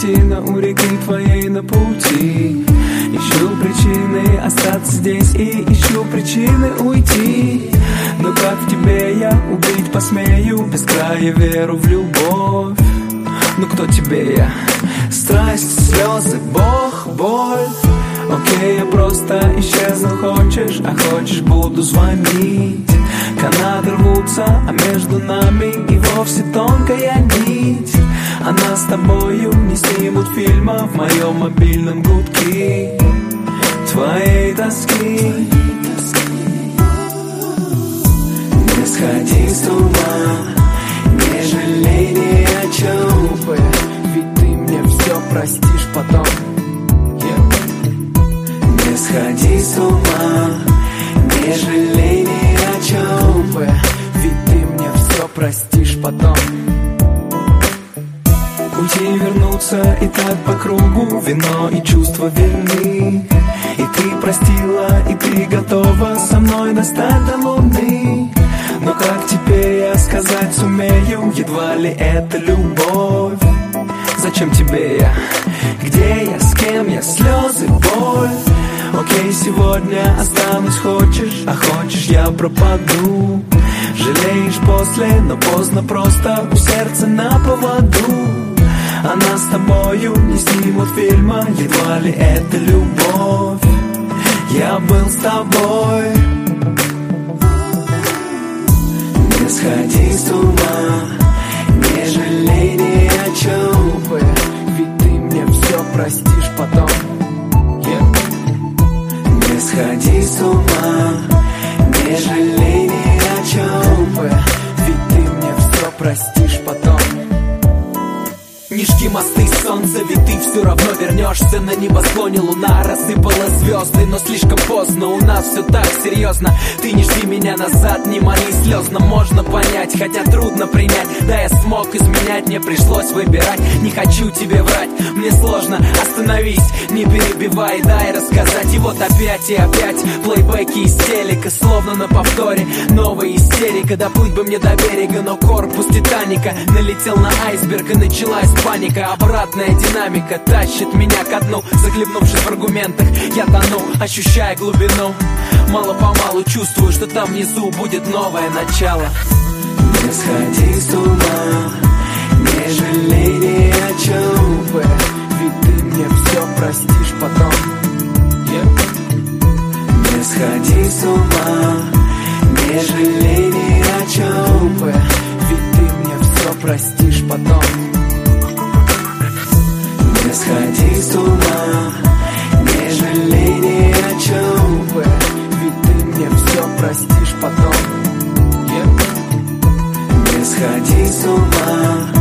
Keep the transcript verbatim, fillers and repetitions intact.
паутина у реки твоей на пути. Ищу причины остаться здесь и ищу причины уйти. Но как в тебе я убить посмею без края веру в любовь? Ну кто тебе я? Страсть, слезы, Бог, боль. Окей, я просто исчезну, хочешь, а хочешь буду звонить. Канаты рвутся, а между нами и вовсе тонкая нить. А нас с тобою не снимут фильма в моем мобильном гудке твоей тоски. Не сходи с ума, не жалей ни о чем, ведь ты мне все простишь потом. Не сходи с ума, не жалей ни о чем, ведь ты мне все простишь потом. Уйти, вернуться и так по кругу, вино и чувство вины. И ты простила, и ты готова со мной достать до луны. Но как теперь я сказать сумею, едва ли это любовь? Зачем тебе я? Где я? С кем я? Слезы, боль. Окей, сегодня останусь, хочешь, а хочешь я пропаду. Жалеешь после, но поздно, просто у сердца на поводу. А нас с тобою не снимут фильма, едва ли это любовь? Я был с тобой. Не сходи с ума, не жалей ни о чем, ведь ты мне все простишь потом. Не сходи с ума, не жалей ни о чем, ведь ты мне все простишь потом. Не жги мосты, солнце, ведь ты все равно вернешься. На небосклоне луна рассыпала звезды, но слишком поздно, у нас все так серьезно. Ты не жди меня назад, не моли слезно. Можно понять, хотя трудно принять. Да, я смог изменять, мне пришлось выбирать. Не хочу тебе врать, мне сложно, остановись, не перебивай, дай рассказать. И вот опять и опять плейбеки из телека, словно на повторе новая истерика. Доплыть бы мне до берега, но корпус Титаника налетел на айсберг и началась паника. Обратная динамика тащит меня ко дну. Захлебнувшись в аргументах, я тону, ощущая глубину. Мало-помалу чувствую, что там внизу будет новое начало. Не сходи с ума, не жалей ни о чем, ведь ты мне все простишь потом. Не сходи с ума, не жалей ни о чем, ведь ты мне все простишь потом. Не сходи с ума, не жалей ни о чем, ведь ты мне все простишь потом. Не сходи с ума.